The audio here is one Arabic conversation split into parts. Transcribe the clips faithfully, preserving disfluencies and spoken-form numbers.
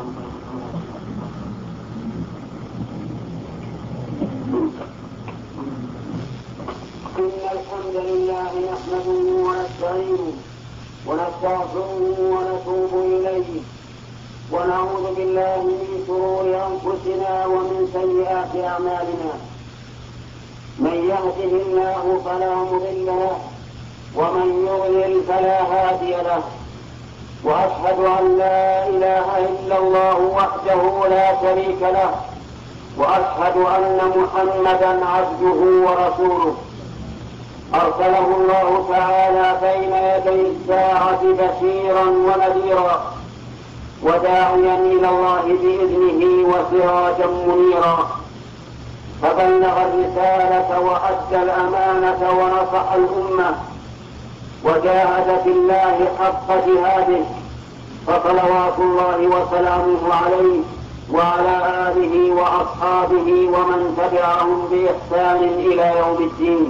إن الحمد لله نحمده ونستعينه ونستغفره ونتوب إليه ونعوذ بالله من شرور أنفسنا ومن سيئات أعمالنا. من يهده الله فلا مضل له ومن يضلل فلا هادي له، وأشهد أن لا إله إلا الله وحده لا شريك له، وأشهد أن محمدا عبده ورسوله أرسله الله تعالى بين يدي الساعة بشيرا ونذيرا وداعيا إلى الله بإذنه وسراجا منيرا، فبلغ الرسالة وأدى الأمانة ونصح الأمة وجاهد في الله حق جهاده، فصلوات الله وسلامه عليه وعلى آله وأصحابه ومن تبعهم بإحسان إلى يوم الدين.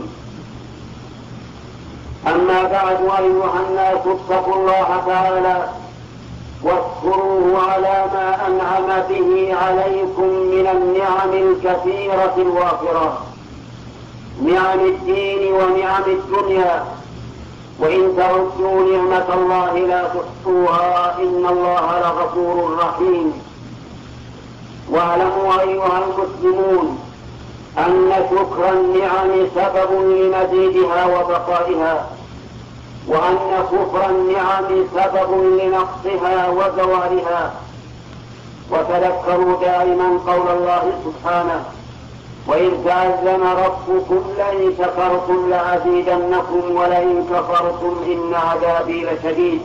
أما بعد، أيها الناس اتقوا الله تعالى واشكروه على ما أنعم به عليكم من النعم الكثيرة الوافرة، نعم الدين ونعم الدنيا، وإن تعدوا نعمة الله لا تحصوها إن الله لغفور رحيم. واعلموا أيها المسلمون أن شكر النعم سبب لمزيدها وبقائها، وأن كفر النعم سبب لنقصها وزوالها. وتذكروا دائما قول الله سبحانه: وإذ تأذن ربكم لئن شكرتم لأزيدنكم ولئن كفرتم إن عذابي لشديد.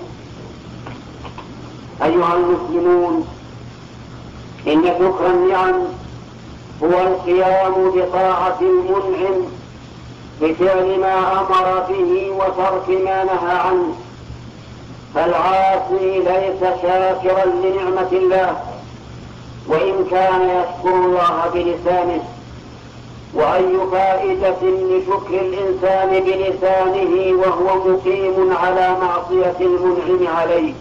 أيها المسلمون، إن شكر النعم هو القيام بطاعة المنعم بفعل ما أمر به وترك ما نهى عنه. فالعاصي ليس شاكرا لنعمة الله وإن كان يشكر الله بلسانه. وأي فائدة لشكر الإنسان بلسانه وهو مقيم على معصية المنعم عليه؟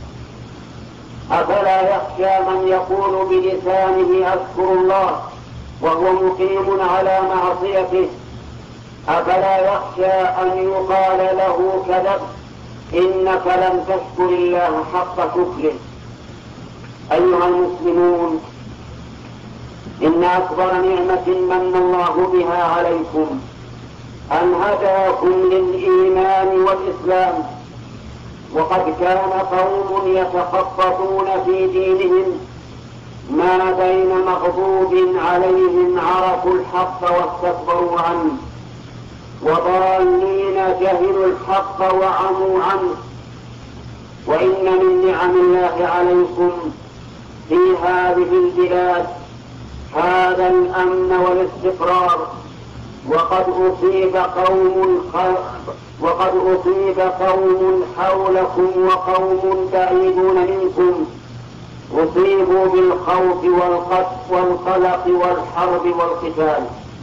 أفلا يخشى من يقول بلسانه أذكر الله وهو مقيم على معصيته؟ أفلا يخشى أن يقال له كذب إنك لم تشكر الله حق شكره؟ أيها المسلمون، إن أكبر نعمة من الله بها عليكم أن هداكم للإيمان والإسلام. وقد كان قوم يتخبطون في دينهم ما بين مغضوب عليهم عرفوا الحق واستكبروا عنه، وضالين جهلوا الحق وعموا عنه. وإن من نعم الله عليكم في هذه البلاد هذا الأمن والاستقرار. وقد أصيب قوم وقد أصيب قوم حولكم وقوم بعيدون منكم أصيبوا بالخوف والقلق والحرب والقتال.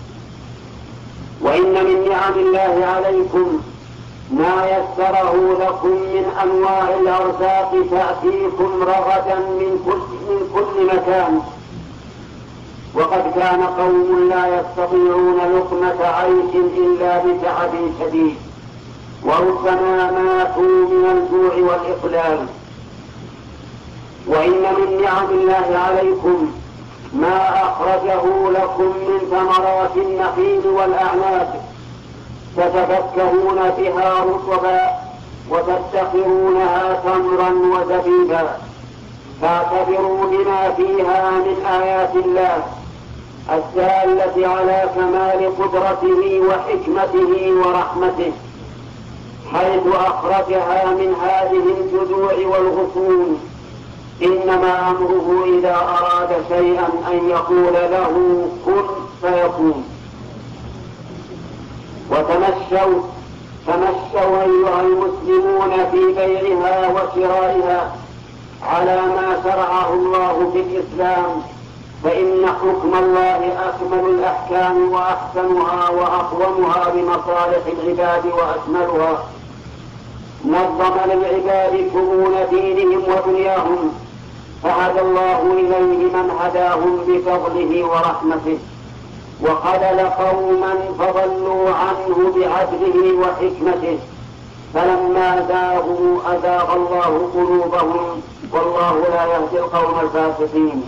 وإن من نعم الله عليكم ما يسره لكم من أنواع الأرزاق تأتيكم رغدا من كل, من كل مكان. وقد كان قوم لا يستطيعون لقمة عيش إلا بتعب شديد، وربما ماتوا من الجوع والإقلال. وإن من نعم الله عليكم ما أخرجه لكم من ثمرات النخيل والأعناب تتفكهون بها رطبا وتدخرونها تمرا وزبيبا. فاعتبروا بما فيها من آيات الله الدالة على كمال قدرته وحكمته ورحمته، حيث أخرجها من هذه الجذوع والغصون. إنما أمره إذا أراد شيئا أن يقول له كن فيكون. وتمشوا تمشوا أيها المسلمون في بيعها وشرائها على ما شرعه الله في الإسلام، فإن حكم الله أكمل الأحكام وأحسنها وأقومها بمصالح العباد وأكملها. نظم للعباد شؤون دينهم ودنياهم، فعلى هدى الله إليه من هداهم بفضله ورحمته، وخذل قوما فضلوا عنه بعدله وحكمته، فلما زاغوا أزاغ الله قلوبهم، والله لا يهدي القوم الفاسقين.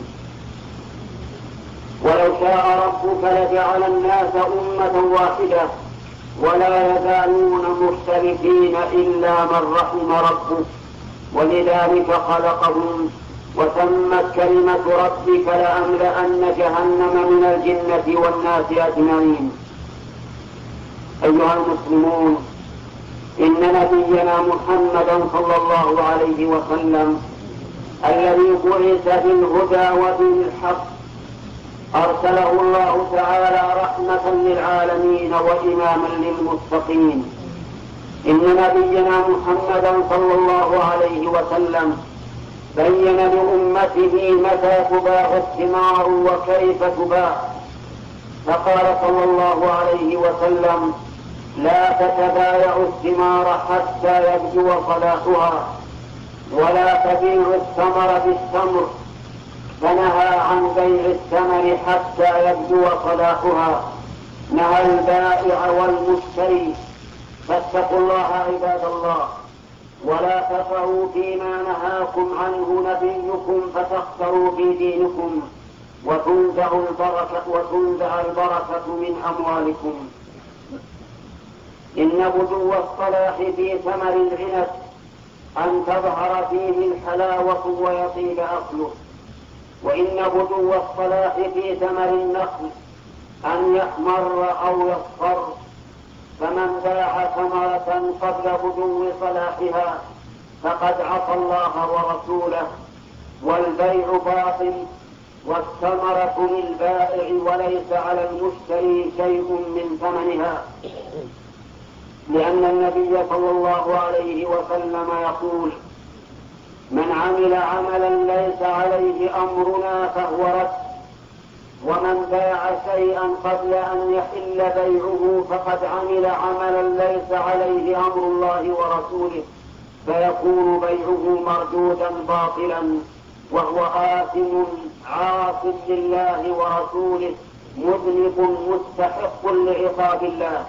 ولو شاء ربك لجعل الناس أمة واحدة ولا يزالون مختلفين إلا من رحم ربك، ولذلك خلقهم، وتمت كلمة ربك لأملأن جهنم من الجنة والناس أجمعين. أيها المسلمون، إن نبينا محمدا صلى الله عليه وسلم الذي بعث بالهدى ودين الحق أرسله الله تعالى رحمة للعالمين وإماما للمتقين. إن نبينا محمدا صلى الله عليه وسلم بين لأمته متى تباع الثمار وكيف تباع، فقال صلى الله عليه وسلم: لا تتبايعوا الثمار حتى يبدو صلاحها، ولا تبيعوا الثمر بالتمر، فنهى عن بيع الثمر حتى يبدو صلاحها، نهى البائع والمشتري. فاتقوا الله عباد الله، ولا تقعوا فيما نهاكم عنه نبيكم فتخسروا في دينكم وتنزع البركة, وتنزع البركة من أموالكم. إن بدو الصلاح في ثمر العنب أن تظهر فيه الحلاوة ويطيب أصله، وإن بدو الصلاح في ثمر النخل أن يحمر أو يصفر، فمن باع ثمرة قبل بدو صلاحها فقد عصى الله ورسوله، والبيع باطل، والثمرة للبائع وليس على المشتري شيء من ثمنها، لأن النبي صلى الله عليه وسلم يقول: من عمل عملا ليس عليه أمرنا فهو رد، ومن باع شيئا قبل أن يحل بيعه فقد عمل عملا ليس عليه أمر الله ورسوله، فيكون بيعه مردودا باطلا، وهو آثم عاص لله ورسوله مذنب مستحق لعقاب الله.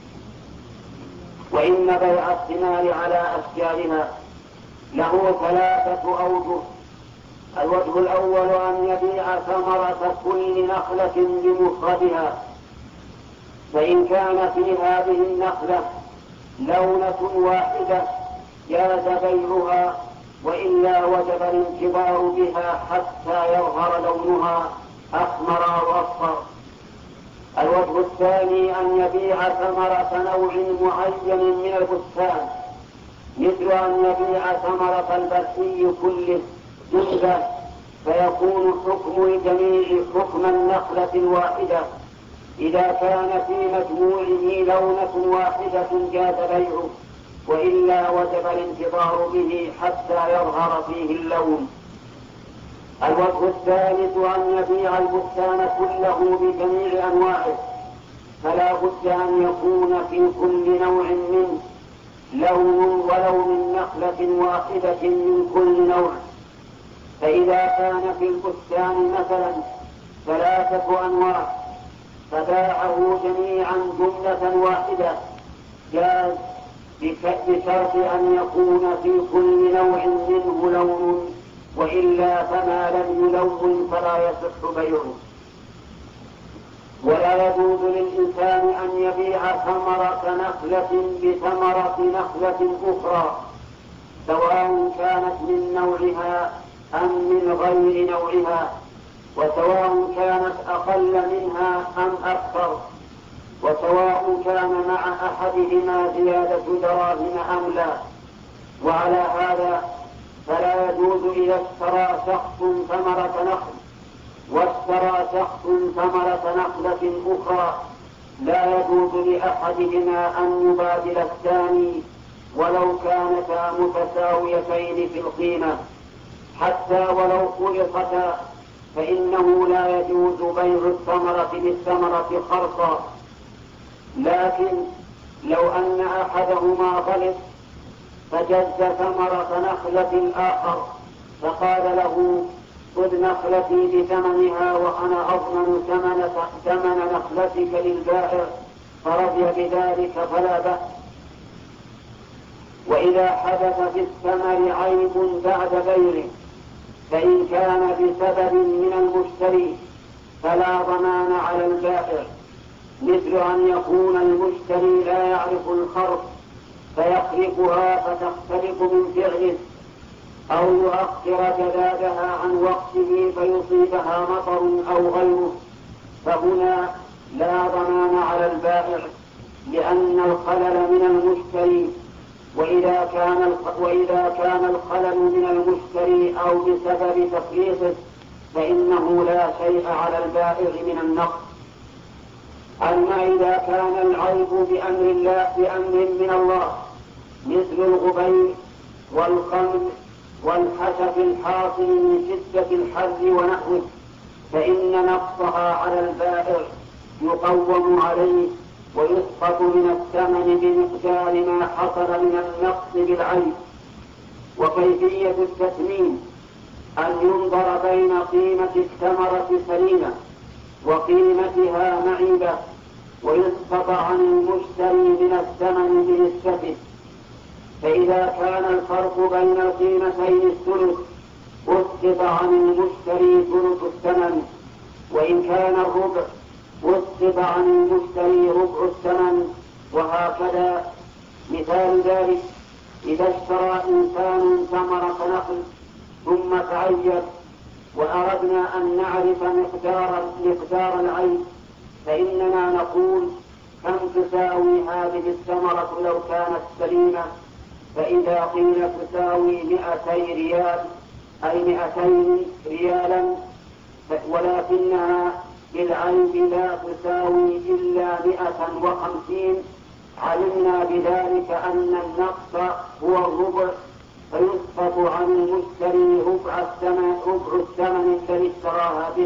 وإن بيع الثمار على أشكالها له ثلاثة أوجه: الوجه الأول أن يبيع ثمرة كل نخلة بمفردها، فإن كان في هذه النخلة لونة واحدة جاز بيعها، وإلا وجب الانتظار بها حتى يظهر لونها أحمر أو أصفر. الوجه الثاني أن يبيع ثمرة نوع معين من البستان، مثل أن يبيع ثمرة البرسي كله جزءا، فيكون حكم الجميع حكم النخلة الواحدة. إذا كان في مجموعه لونة واحدة جاز بيعه، وإلا وجب الانتظار به حتى يظهر فيه اللون. الوجه الثالث أن يبيع البستان كله بجميع أنواعه، فلا بد أن يكون في كل نوع منه لون ولو من نخلة واحدة من كل نوع. فإذا كان في البستان مثلا ثلاثة أنواع فباعه جميعا جملة واحدة جاز، بشرط أن يكون في كل نوع منه لون، وإلا فما لم يلون فلا يصح بيعه. ولا يجوز للإنسان أن يبيع ثمرة نخلة بثمرة نخلة أخرى، سواء كانت من نوعها أم من غير نوعها، وسواء كانت أقل منها أم أكثر، وسواء كان مع أحدهما زيادة دراهم أم لا. وعلى هذا فلا يجوز إذا اشترى شخص ثمرة نخل واشترى شخص ثمرة نخلة أخرى، لا يجوز لأحدهما أن يبادل الثاني ولو كانتا متساويتين في القيمة، حتى ولو خلقتا، فإنه لا يجوز بيع الثمرة بالثمرة خرصا. لكن لو أن أحدهما غلط فجز ثمرة نخلة الآخر فقال له: خذ نخلتي بثمنها وأنا أضمن ثمن ثمن نخلتك للبائع فرضي بذلك فلا بأس. وإذا حدث في الثمر عيب بعد بيعه فإن كان بسبب من المشتري فلا ضمان على البائع، مثل أن يكون المشتري لا يعرف الخرق فيخرقها فتختلف من فعله، أو يؤخر جدادها عن وقته فيصيبها مطر أو غيره، فهنا لا ضمان على البائع لأن الخلل من المشتري. وإذا كان وإذا كان الخلل من المشتري أو بسبب تفريطه فإنه لا شيء على البائع من النقص. أما إذا كان العيب بأمر الله بأمر من الله مثل الغبير والقمل والحشف الحاصل من شدة الحر ونحوه فإن نقصها على البائع يقوم عليه ويسقط من الثمن بمقدار ما حصل من النقص بالعيب. وكيفية التثمين أن ينظر بين قيمة الثمرة سليمة وقيمتها معيبة ويسقط عن المشتري من الثمن بنسبته، فإذا كان الفرق بين القيمتين الثلث أسقط عن المشتري ثلث الثمن، وإن كان الربع أسقط عن المشتري ربع الثمن، وهكذا. مثال ذلك إذا اشترى إنسان ثمرة نخل ثم تعيب وأردنا أن نعرف مقدار مقدار العيب فإننا نقول كم تساوي هذه الثمرة لو كانت سليمة، فإذا قيل تساوي مئتي ريال أي مئتين ريالا ولكنها بالعيب لا تساوي إلا مئة وخمسين، علمنا بذلك أن النقص هو الربع فيسقط عن المشتري ربع الثمن ربع الثمن الذي اشتراها به.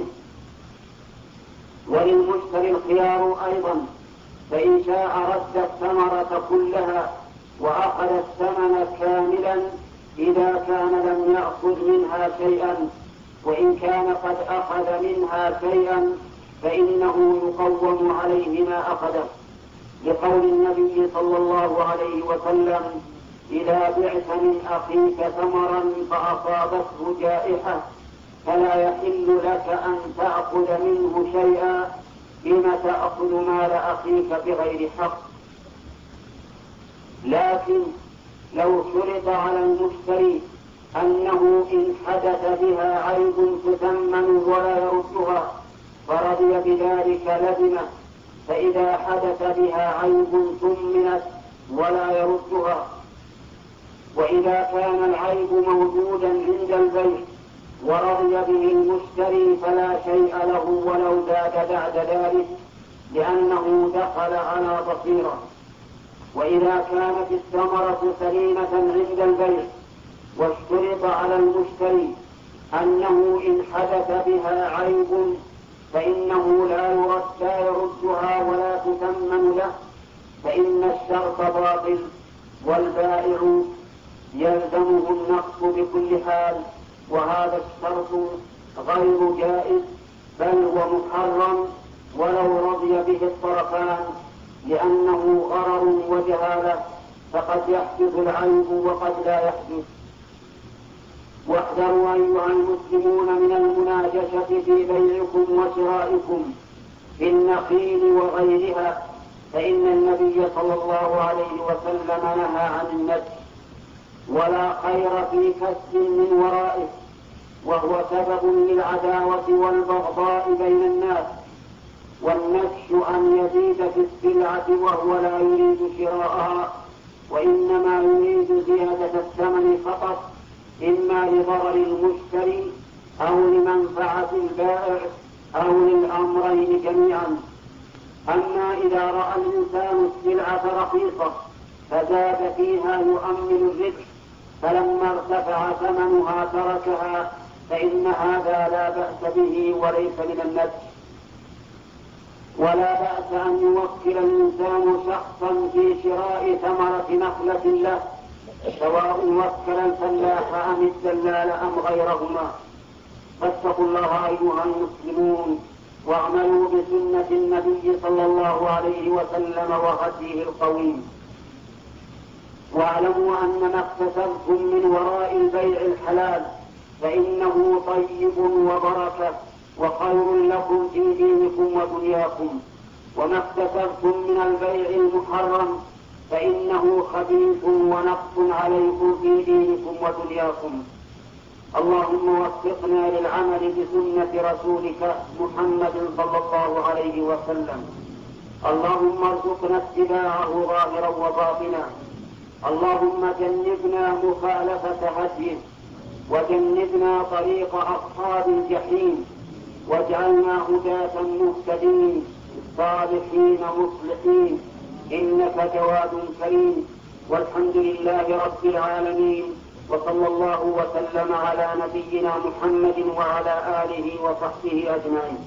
وللمشتري الخيار أيضا، فإن شاء رد الثمرة كلها وأخذ الثمن كاملا إذا كان لم يأخذ منها شيئا، وإن كان قد أخذ منها شيئا فإنه يقوم عليه ما أخذه، لقول النبي صلى الله عليه وسلم: إذا بعت من أخيك ثمرا فأصابته جائحة فلا يحل لك أن تأخذ منه شيئا، بما تأخذ مال أخيك بغير حق. لكن لو شرط على المشتري أنه إن حدث بها عيب تثمن ولا يردها فرضي بذلك لزمه، فإذا حدث بها عيب ثمنت ولا يردها. وإذا كان العيب موجودا عند البيع ورضي به المشتري فلا شيء له ولو زاد بعد ذلك، لأنه دخل على بصيرة. وإذا كانت الثمرة سليمة عند البيع واشترط على المشتري أنه إن حدث بها عيب فإنه لا يرد لا يردها ولا تثمن له، فإن الشرط باطل والبائع يلزمه النقص بكل حال، وهذا الشرط غير جائز بل ومحرم ولو رضي به الطرفان، لأنه غرر وجهالة، فقد يحدث العيب وقد لا يحدث. واحذروا أيها المسلمون من المناجشة في بيعكم وشرائكم في النخيل وغيرها، فإن النبي صلى الله عليه وسلم نهى عن النجش، ولا خير في كسب من ورائه، وهو سبب للعداوة والبغضاء بين الناس. والنجش أن يزيد في السلعة وهو لا يريد شراءها، وإنما يريد زيادة الثمن فقط، إما لضرر المشتري أو لمنفعة البائع أو للأمرين جميعا. أما إذا رأى الإنسان السلعة رخيصة فزاد فيها يؤمل الربح، فلما ارتفع ثمنها تركها، فإن هذا لا بأس به وليس من النجش. ولا بأس أن يوكل الإنسان شخصا في شراء ثمرة نخلة له، سواء وكل الفلاح أم الدلال أم غيرهما، فاتقوا الله أيها المسلمون واعملوا بسنة النبي صلى الله عليه وسلم وهديه القويم. واعلموا أن ما اكتسبتم من وراء البيع الحلال فإنه طيب وبركة وخير لكم في دينكم ودنياكم، وما اكتسبتم من البيع المحرم فإنه خبيث ونقص عليكم في دينكم ودنياكم. اللهم وفقنا للعمل بسنة رسولك محمد صلى الله عليه وسلم. اللهم ارزقنا اتباعه ظاهرا وباطنا. اللهم جنبنا مخالفة هديه وجنبنا طريق أصحاب الجحيم، واجعلنا هداة مهتدين صالحين مصلحين، إنك جواد كريم. والحمد لله رب العالمين، وصلى الله وسلم على نبينا محمد وعلى آله وصحبه أجمعين.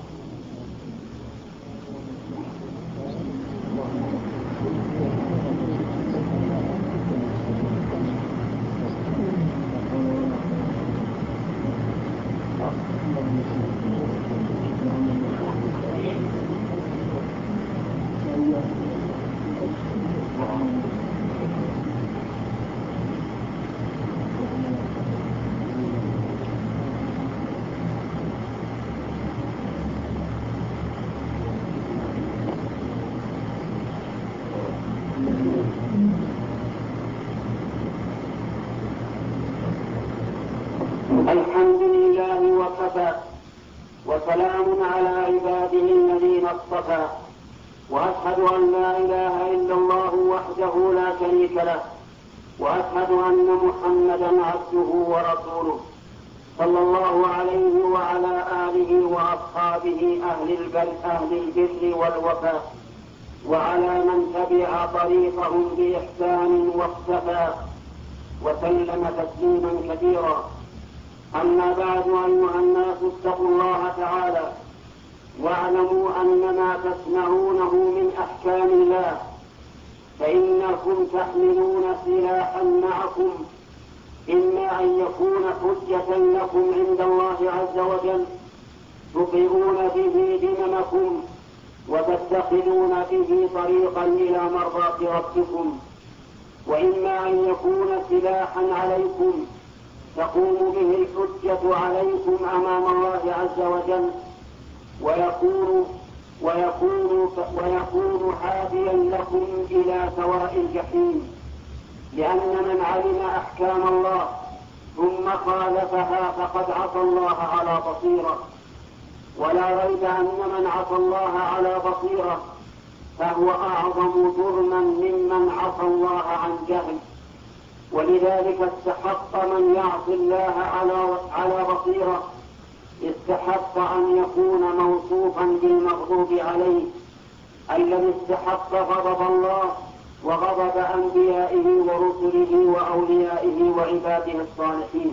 الحمد لله وكفى، وسلام على عباده الذين اصطفى، وأشهد أن لا إله إلا الله وحده لا شريك له، وأشهد أن محمدا عبده ورسوله صلى الله عليه وعلى آله وأصحابه أهل البر أهل البر والوفاء، وعلى من تبع طريقهم بإحسان واقتفى وسلم تسليما كثيرا. أما بعد، أيها الناس اتقوا الله تعالى واعلموا أن ما تسمعونه من أحكام الله فإنكم تحملون سلاحا معكم، إما أن يكون حجة لكم عند الله عز وجل تطيعون به دممكم وتتخذون به طريقا إلى مرضاة ربكم، وإما أن يكون سلاحا عليكم تقوم به الحجة عليكم أمام الله عز وجل، ويكون ويكون ويكون هاديا لكم إلى سواء الجحيم، لأن من علم أحكام الله ثم خالفها فقد عصى الله على بصيرة، ولا ريب أن من عصى الله على بصيرة فهو أعظم جرما ممن عصى الله عن جهل. ولذلك استحق من يعصي الله على على بصيرة استحق أن يكون موصوفا بالمغضوب عليه، الذي استحق غضب الله وغضب أنبيائه ورسله وأوليائه وعباده الصالحين.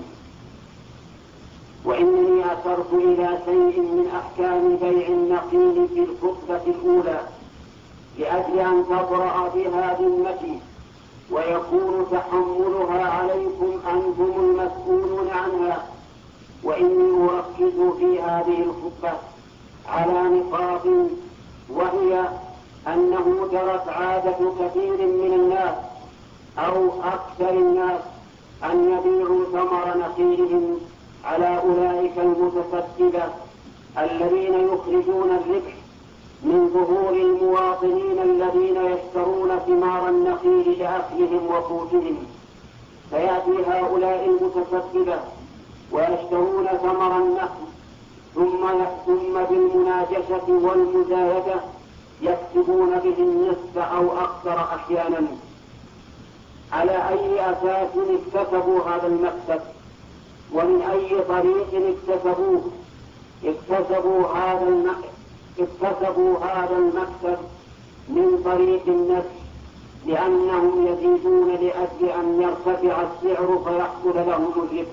وإنني أشرت إلى شيء من أحكام بيع النخيل في الخطبة الأولى لأجل أن تبرأ بها ذمتي ويكون تحملها عليكم أنتم المسؤولون عنها. وإني أركز في هذه الخطبة على نقاط، وهي أنه جرت عادة كثير من الناس أو أكثر الناس أن يبيعوا ثمر نخيلهم على أولئك المتسببة الذين يخرجون الربح من ظهور المواطنين الذين يشترون ثمار النخيل لأكلهم وقوتهم. فيأتي هؤلاء المتسببة ويشترون ثمر النخل ثم ثم بالمناجشة والمزايدة يكسبون به النصف أو أكثر أحيانا. على أي أساس اكتسبوا هذا المكسب؟ ومن أي طريق اكتسبوه؟ اكتسبوا هذا المكسب اكتسبوا هذا المكسب من طريق النفس، لأنهم يزيدون لأجل أن يرتفع السعر فيحصل لهم الربح،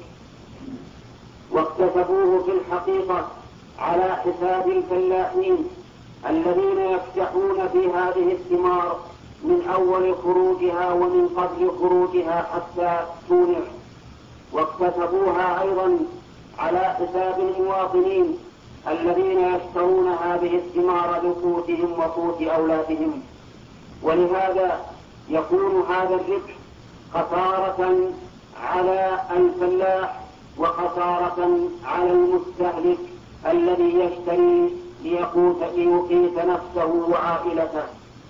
واكتسبوه في الحقيقة على حساب الفلاحين الذين يفتحون في هذه الثمار من أول خروجها ومن قبل خروجها حتى تونع، واكتسبوها أيضا على حساب المواطنين الذين يشترون هذه الثمار لقوتهم وقوت أولادهم. ولهذا يكون هذا الربح خسارة على الفلاح وخسارة على المستهلك الذي يشتري ليقيت نفسه وعائلته.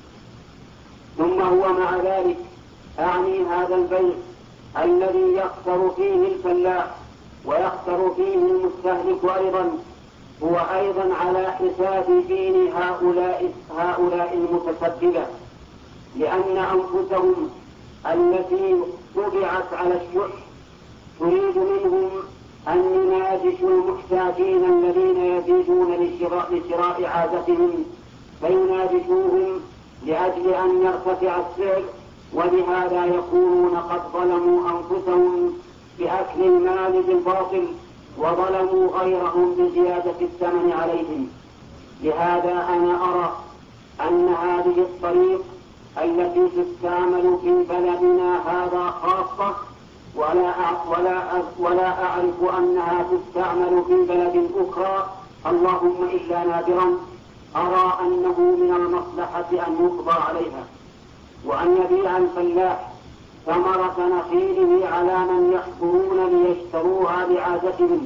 ثم هو مع ذلك أعني هذا البيع الذي يخسر فيه الفلاح ويخسر فيه المستهلك أيضا هو أيضا على حساب دين هؤلاء, هؤلاء المتسببة، لأن أنفسهم التي طبعت على الشح تريد منهم أن يناجشوا المحتاجين الذين يزيدون لشراء, لشراء عادتهم، فيناجشوهم لأجل أن يرتفع السعر، وبهذا يكونون قد ظلموا أنفسهم بأكل المال بالباطل وظلموا غيرهم بزيادة الثمن عليهم. لهذا أنا أرى أن هذه الطريق التي تستعمل في بلدنا هذا خاصة، ولا ولا ولا أعرف أنها تستعمل في بلد أخرى اللهم إلا نادرا، أرى أنه من المصلحة أن يقضى عليها، وأن يبيع الفلاح ثمرة نخيله على من يحضرون ليشتروها بعادتهم.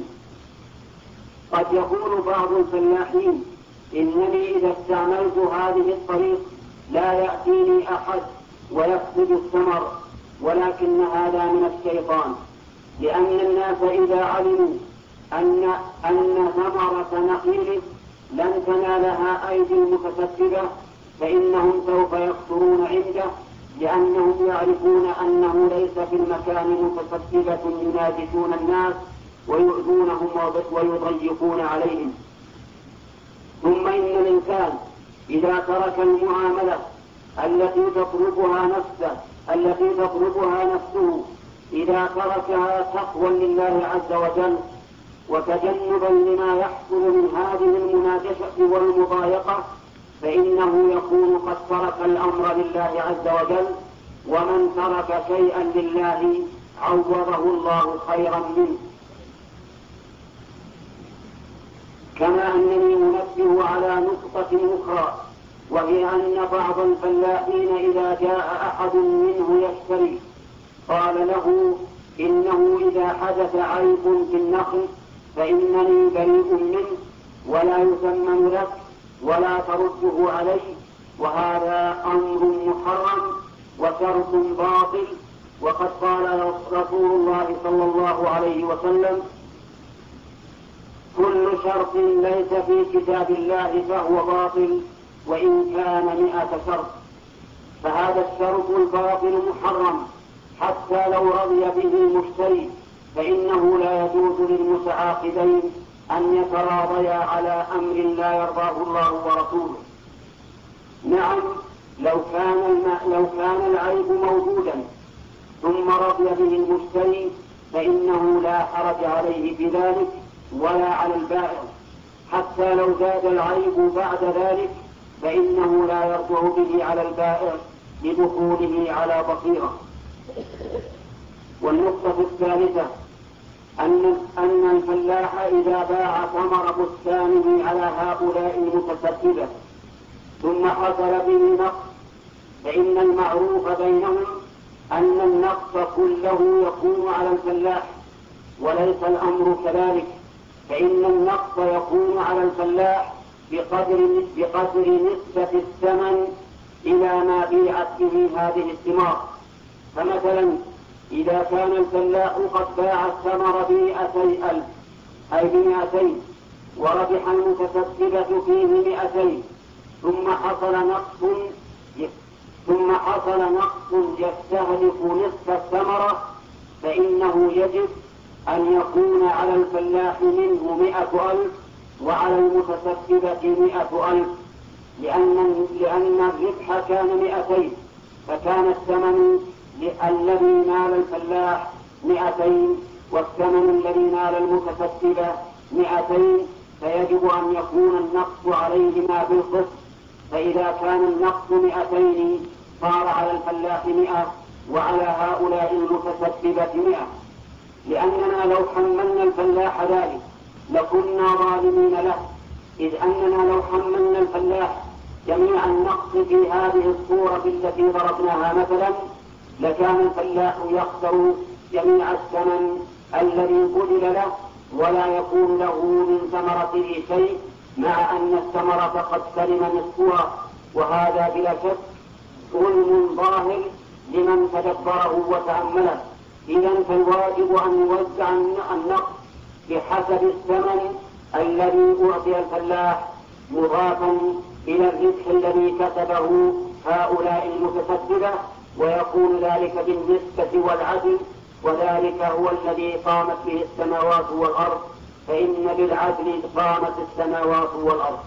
قد يقول بعض الفلاحين إنني إذا استعملت هذه الطريق لا يأتيني أحد ويفسد الثمر، ولكن هذا من الشيطان، لأن الناس إذا علموا أن أن ثمرة نخيل لن تنالها أيدي المتسببة فإنهم سوف يكثرون عنده، لأنهم يعرفون أنه ليس في المكان متسببة يناجشون الناس ويؤذونهم ويضيقون عليهم. ثم إن الإنسان إذا ترك المعاملة التي تطلبها نفسه التي تطلبها نفسه إذا تركها تقوى لله عز وجل وتجنبا لما يحصل من هذه المناجشة والمضايقة، فإنه يكون قد ترك الأمر لله عز وجل، ومن ترك شيئا لله عوضه الله خيرا منه. كما أنني منبه على نقطة أخرى، وهي أن بعض الفلاحين إذا جاء أحد منه يشتري قال له إنه إذا حدث عيب في النخل فإنني بريء منه ولا يثمن لك ولا ترده عليه، وهذا أمر محرم وشرط باطل. وقد قال رسول الله صلى الله عليه وسلم: كل شرط ليس في كتاب الله فهو باطل وإن كان مئة شرط. فهذا الشرط الباطل محرم حتى لو رضي به المشتري، فإنه لا يجوز للمتعاقدين أن يتراضيا على أمر لا يرضاه الله ورسوله. نعم، لو كان الم... لو كان العيب موجودا ثم رضي به المشتري فإنه لا حرج عليه بذلك ولا على البائع، حتى لو زاد العيب بعد ذلك فإنه لا يرجع به على البائع لدخوله على بصيرة. والنقطة الثالثة أن أن الفلاح إذا باع ثمر بستانه على هؤلاء المتسببة ثم حصل به نقص، فإن المعروف بينهم أن النقص كله يكون على الفلاح، وليس الأمر كذلك، فإن النقص يكون على الفلاح بقدر بقدر نسبة الثمن إلى ما بيعت به هذه الثمار. فمثلا إذا كان الفلاح قد باع الثمر بمئتي ألف أي بمئتين وربح المتسببة فيه مئتين، ثم حصل نقص ثم حصل نقص يستهلك نصف الثمرة، فإنه يجب أن يكون على الفلاح منه مئة ألف وعلى المتسببة مئة ألف، لأن لأن الربح كان مئتين، فكان الثمن الذي نال الفلاح مئتين والثمن الذي نال المتسببة مئتين، فيجب أن يكون النقص عليهما بالقسط. فإذا كان النقص مئتين صار على الفلاح مئة وعلى هؤلاء المتسببة مئة. لأننا لو حملنا الفلاح ذلك لكنا ظالمين له، إذ أننا لو حملنا الفلاح جميع النقص في هذه الصورة التي ضربناها مثلا لكان الفلاح يخسر جميع الثمن الذي بذل له ولا يكون له من ثمرته شيء، مع أن الثمرة قد سلم نصفها، وهذا بلا شك ظلم ظاهر لمن تدبره وتأمله. إذن فالواجب أن يوزع النقص بحسب الثمن الذي أعطي الفلاح مضافا إلى الربح الذي كسبه هؤلاء المتسببة، ويكون ذلك بالنسبة والعدل، وذلك هو الذي قامت به السماوات والأرض، فإن بالعدل قامت السماوات والأرض.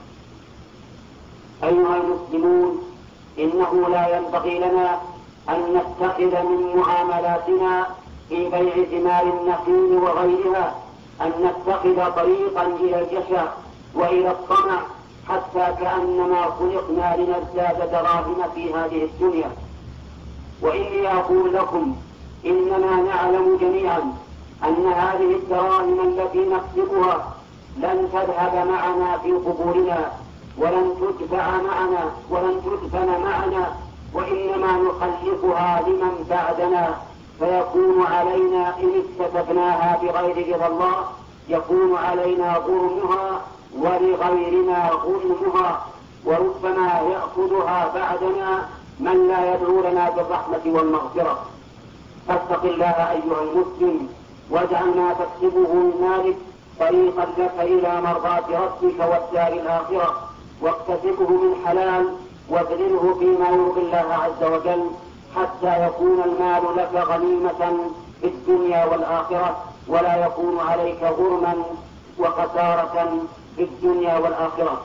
أيها المسلمون، إنه لا ينبغي لنا أن نتخذ من معاملاتنا في بيع ثمار النخيل وغيرها أن نتخذ طريقا إلى الجشع وإلى الطمع، حتى كأنما خلقنا لنزداد دراهم في هذه الدنيا. وإني أقول لكم إننا نعلم جميعا أن هذه الدراهم التي نكسبها لن تذهب معنا في قبورنا ولن تدفع معنا ولن تدفن معنا، وإنما نخلفها لمن بعدنا، فيكون علينا إن اكتسبناها بغير رضا الله يكون علينا غرمها ولغيرنا غرمها، وربما يأخذها بعدنا من لا يدعو لنا بالرحمة والمغفرة. فاتق الله أيها المسلم، واجعل ما تكسبه من مالك طريقا لك إلى مرضاة ربك والدار الآخرة، واكتسبه من حلال وابذله فيما يرضي الله عز وجل، حتى يكون المال لك غنيمة في الدنيا والآخرة، ولا يكون عليك غرما وخسارة في الدنيا والآخرة.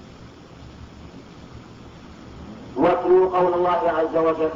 واتلوا قول الله عز وجل: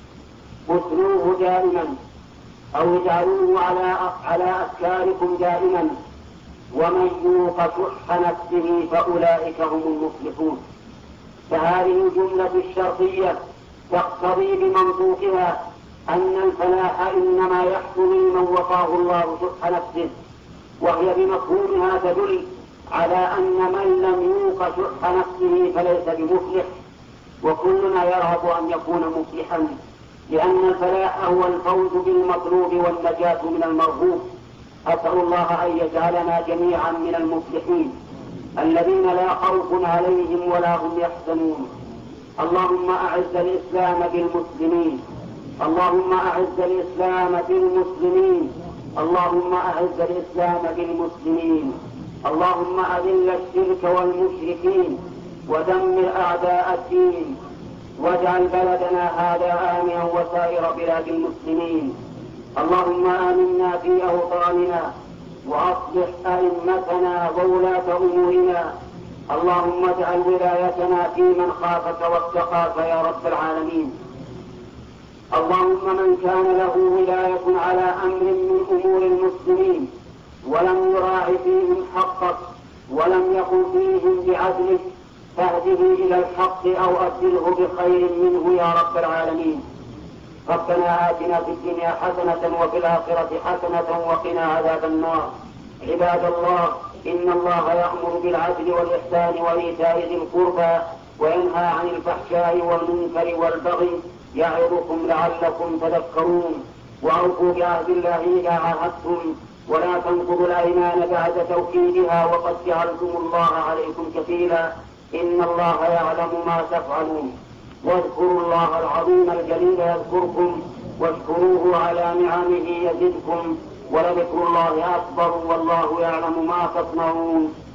اتلوه دائما أو اجعلوه على على أفكاركم دائما، ومن يوق شح نفسه فأولئك هم المفلحون. فهذه الجملة الشرطية تقتضي بمنطوقها أن الفلاح إنما يحصل من وقاه الله شح نفسه، وهي بمفهومها تدل على أن من لم يوق شح نفسه فليس بمفلح، وكلنا يرغب أن يكون مفلحا، لأن الفلاح هو الفوز بالمطلوب والنجاة من المرغوب. أسأل الله أن يجعلنا جميعا من المفلحين الذين لا خوف عليهم ولا هم يحزنون. اللهم أعز الإسلام بالمسلمين، اللهم أعز الإسلام بالمسلمين، اللهم أعز الإسلام بالمسلمين، اللهم أذل الشرك والمشركين ودمر أعداء الدين، واجعل بلدنا هذا آمنا وسائر بلاد المسلمين. اللهم آمنا في أوطاننا وأصلح أئمتنا وولاة أمورنا. اللهم اجعل ولايتنا في من خافك واتقاك يا رب العالمين. اللهم من كان له ولاية على أمر من أمور المسلمين ولم يراع فيهم حقك ولم يقم فيهم بعدلك فاهده إلى الحق أو أبدله بخير منه يا رب العالمين. ربنا آتنا في الدنيا حسنة وفي الآخرة حسنة وقنا عذاب النار. عباد الله، إن الله يأمر بالعدل والإحسان وإيتاء ذي القربى وينهى عن الفحشاء والمنكر والبغي يعظكم لعلكم تذكرون. وأوفوا بعهد الله إذا عاهدتم ولا تنقضوا الأيمان بعد توكيدها وقد جعلتم الله عليكم كفيلا إن الله يعلم ما تفعلون. واذكروا الله العظيم الجليل يذكركم واشكروه على نعمه يزدكم ولذكر الله أكبر والله يعلم ما تصنعون.